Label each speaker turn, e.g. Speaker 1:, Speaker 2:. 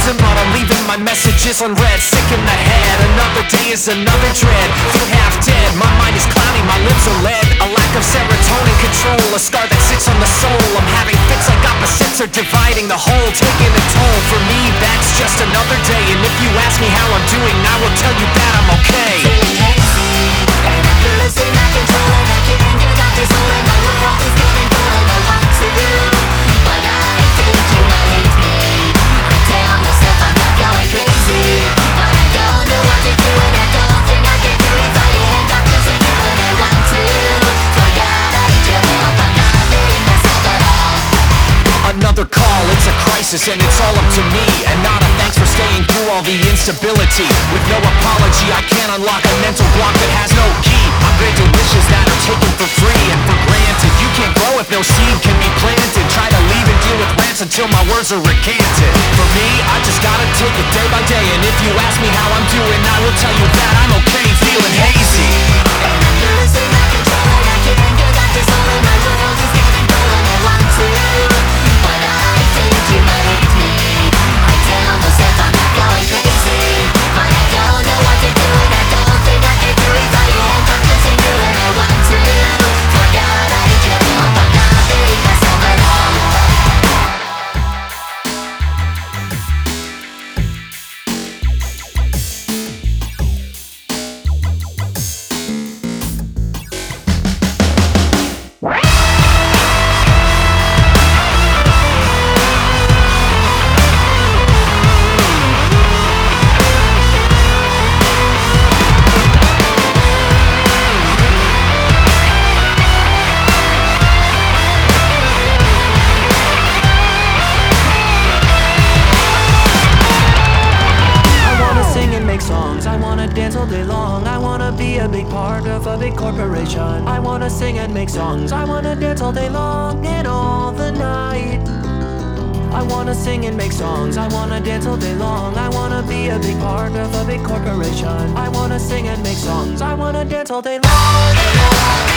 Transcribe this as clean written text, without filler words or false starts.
Speaker 1: listen, but I'm leaving my messages unread. Sick in the head, another day is another dread. Feel half dead, my mind is cloudy, my lips are lead. A lack of serotonin control, a scar that sits on the soul. I'm having fits like opposites are dividing the whole, taking a toll. For me, that's just another day. And if you ask me how I'm doing, I will tell you that I'm okay.
Speaker 2: Feeling hazy, and I feel losing my control, and I can't get out this hole, and my world is getting cold, and I want to do, but I think you might hate me. I tell myself I'm not going crazy, but I don't know what to do, and I don't think I can do it. Fighting and not losing you, and I want to, but God, I need your help. I'm not letting myself at all.
Speaker 1: Another call, it's a crisis and it's all up to me. And not a thanks for staying through all the instability. With no apology, I can't unlock a mental block that has no key. I'm granted wishes that are taken for free and for granted. You can't grow if no seed can be planted. Try to leave and deal with rants until my words are recanted. For me, I just gotta take it day by day. And if you ask me how I'm doing, I will tell you that I'm okay, feeling hazy.
Speaker 2: And I'm losing my control, and I can't get out this hole, and my world is getting cold, and I want to, but I think you might hate me. I tell myself I'm not going crazy, but I don't know what to do, and I don't think I can do it. Fighting and not losing you, and I want to, but God, I need your help. I'm not letting myself at all.
Speaker 3: I wanna dance all day long. I wanna be a big part of a big corporation. I wanna sing and make songs. I wanna dance all day long and all the night. I wanna sing and make songs. I wanna dance all day long. I wanna be a big part of a big corporation. I wanna sing and make songs. I wanna dance all day long.